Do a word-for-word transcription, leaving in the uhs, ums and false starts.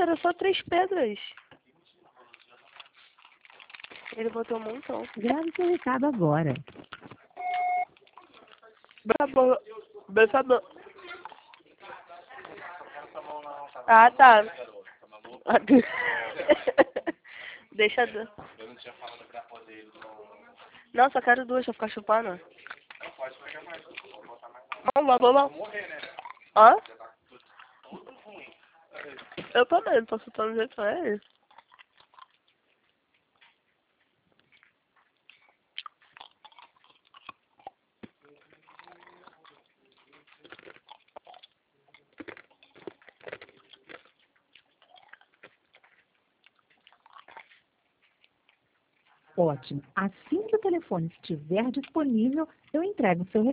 Poxa, era só três pedras. Ele botou um montão. Grave seu recado agora. Beija beija Ah, tá. Deixa... Eu não tinha falado pra poder... Não, só quero duas pra ficar chupando. Não, pode pegar mais. Vou botar mais. Não, vamos, vamos. Vou morrer, né? Hã? Tudo ruim. Eu também, não tô chutando jeito pra ele. Ótimo. Assim que o telefone estiver disponível, eu entrego o seu recado.